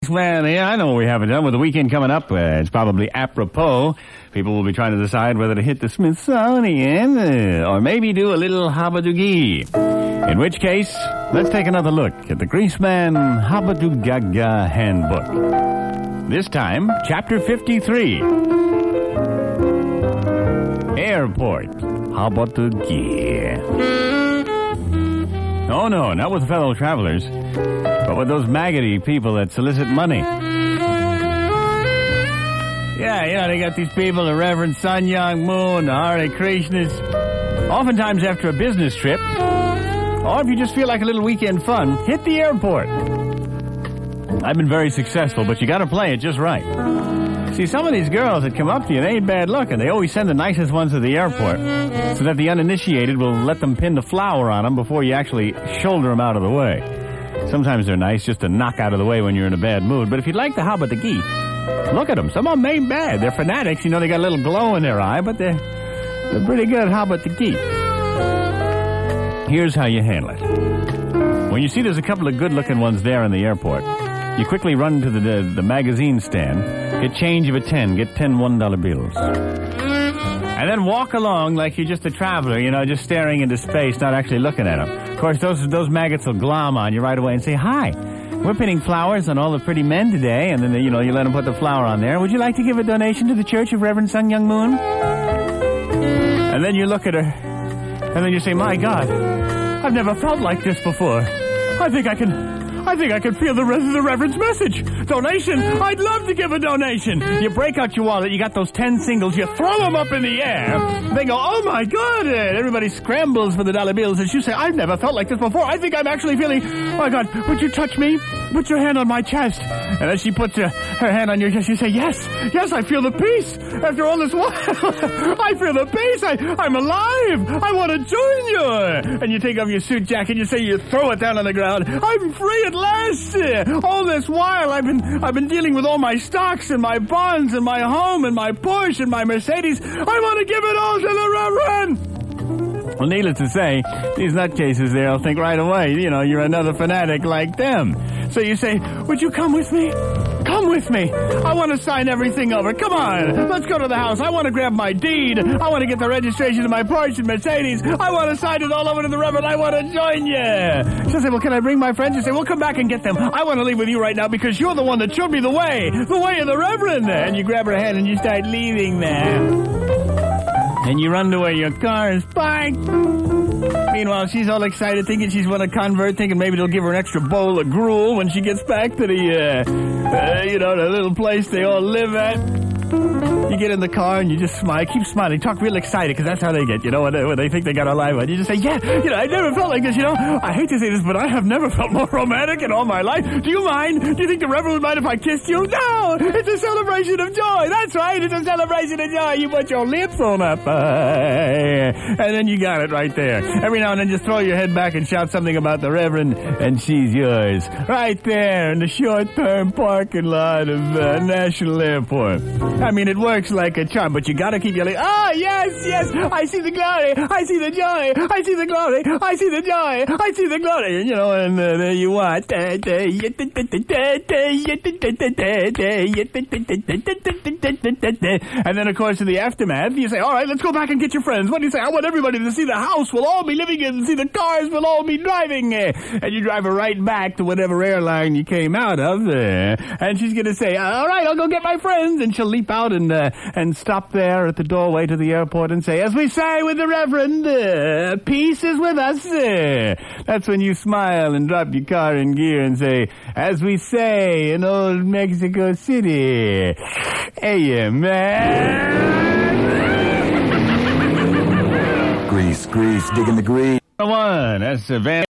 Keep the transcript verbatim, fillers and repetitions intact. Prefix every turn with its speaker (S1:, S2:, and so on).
S1: Man, yeah, I know what we haven't done. With the weekend coming up, uh, it's probably apropos. People will be trying to decide whether to hit the Smithsonian uh, or maybe do a little Habadoogie. In which case, let's take another look at the Greaseman Habadoogaga Handbook. This time, Chapter fifty-three. Airport Habadoogie. Oh, no, not with fellow travelers, but with those maggoty people that solicit money. Yeah, you know, they got these people, the Reverend Sun Young Moon, the Hare Krishnas. Oftentimes after a business trip, or if you just feel like a little weekend fun, hit the airport. I've been very successful, but you got to play it just right. See, some of these girls that come up to you, they ain't bad luck, and they always send the nicest ones to the airport so that the uninitiated will let them pin the flower on them before you actually shoulder them out of the way. Sometimes they're nice just to knock out of the way when you're in a bad mood, but if you'd like to hop at the geek, look at them. Some of them ain't bad. They're fanatics. You know, they got a little glow in their eye, but they're, they're pretty good. How about the geek? Here's how you handle it. When you see there's a couple of good-looking ones there in the airport, you quickly run to the, the, the magazine stand, get change of a ten, get ten one-dollar bills. And then walk along like you're just a traveler, you know, just staring into space, not actually looking at them. Of course, those, those maggots will glom on you right away and say, "Hi. We're pinning flowers on all the pretty men today," and then, you know, you let them put the flower on there. "Would you like to give a donation to the Church of Reverend Sun Young Moon?" And then you look at her, and then you say, "My God, I've never felt like this before. I think I can... I think I can feel the rest of the Reverend's message. Donation? I'd love to give a donation." You break out your wallet, you got those ten singles, you throw them up in the air. They go, "Oh my God." Everybody scrambles for the dollar bills as you say, "I've never felt like this before. I think I'm actually feeling, oh my God, would you touch me? Put your hand on my chest." And as she puts her, her hand on your chest, you say, "Yes, yes, I feel the peace. After all this while, I feel the peace. I, I'm alive. I want to join you." And you take off your suit jacket, you say, you throw it down on the ground. "I'm free at last. All this while, I've been I've been dealing with all my stocks and my bonds and my home and my Porsche and my Mercedes. I want to give it all to the Reverend." Well, needless to say, these nutcases there will think right away, you know, you're another fanatic like them. So you say, "Would you come with me? Come with me. I want to sign everything over. Come on. Let's go to the house. I want to grab my deed. I want to get the registration of my Porsche and Mercedes. I want to sign it all over to the Reverend. I want to join you." She'll say, "Well, can I bring my friends?" You say, "Well, come back and get them. I want to leave with you right now because you're the one that showed me the way. The way of the Reverend." And you grab her hand and you start leaving there. And you run to where your car is parked. Meanwhile, she's all excited, thinking she's won a convert, thinking maybe they'll give her an extra bowl of gruel when she gets back to the, uh, uh, you know, the little place they all live at. You get in the car and you just smile. Keep smiling. Talk real excited, because that's how they get, you know, when they, when they think they got a live one. You just say, "Yeah, you know, I never felt like this, you know. I hate to say this, but I have never felt more romantic in all my life. Do you mind? Do you think the Reverend would mind if I kissed you?" "No, it's a celebration of joy." "That's right, it's a celebration of joy." You put your lips on up. Uh, and then you got it right there. Every now and then just throw your head back and shout something about the Reverend, and she's yours. Right there in the short-term parking lot of uh, National Airport. I mean, it works like a charm, but you gotta keep yelling, "Oh, yes, yes, I see the glory, I see the joy, I see the glory, I see the joy, I see the glory." You know, and uh, there you are. And then, of course, in the aftermath, you say, "All right, let's go back and get your friends." What do you say? "I want everybody to see the house we'll all be living in, see the cars we'll all be driving." And you drive her right back to whatever airline you came out of. And she's gonna say, "All right, I'll go get my friends." And she'll leap out and uh, and stop there at the doorway to the airport and say, "As we say with the Reverend, uh, peace is with us." Uh, that's when you smile and drop your car in gear and say, "As we say in old Mexico City, hey, man."
S2: Grease, grease, digging the grease.
S1: One, that's uh, Van.